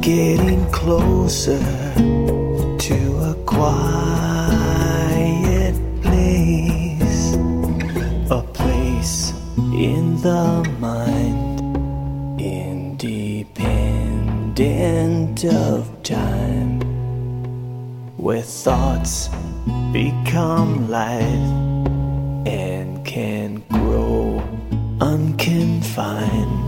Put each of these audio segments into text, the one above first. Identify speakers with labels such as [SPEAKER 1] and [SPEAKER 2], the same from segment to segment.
[SPEAKER 1] getting closer to a quiet place, a place in the mind, independent of time, where thoughts become life and can grow unconfined.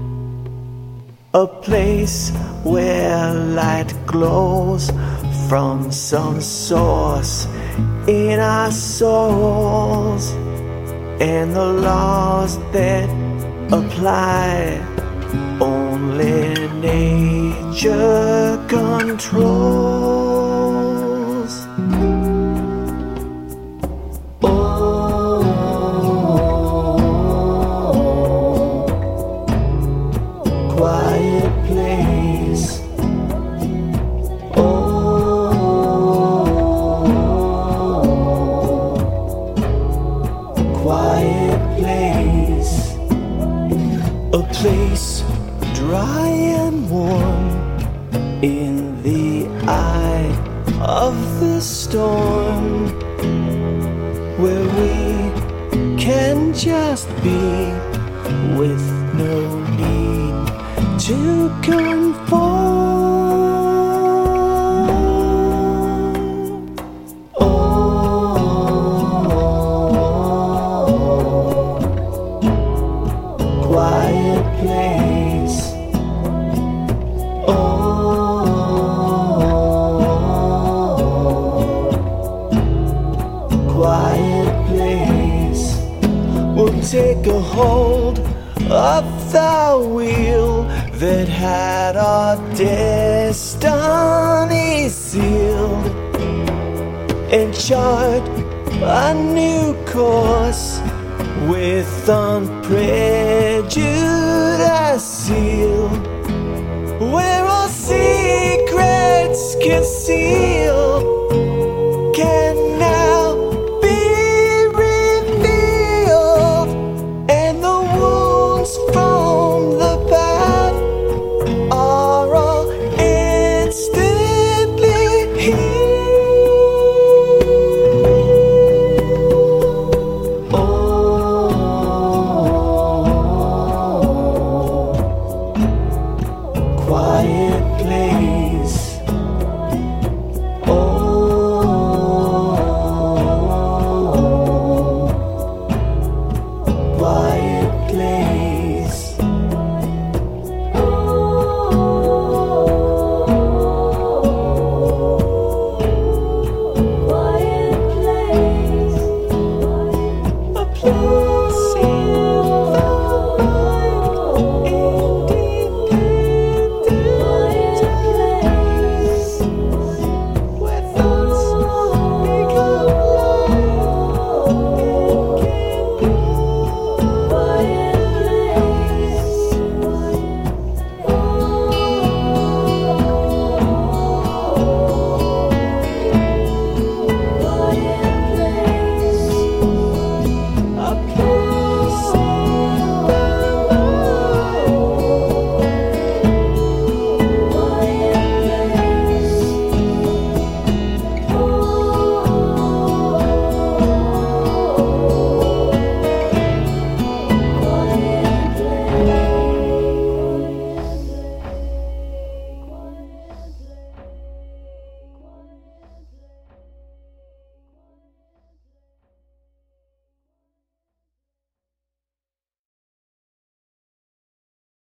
[SPEAKER 1] A place where light glows from some source in our souls, and the laws that apply only nature controls. Quiet place. Quiet place. A place dry and warm in the eye of the storm, where we can just be with no need to conform. Quiet place. Quiet place. We'll take a hold of the wheel that had our destiny sealed, and chart a new course with unprejudiced zeal, where all secrets concealed.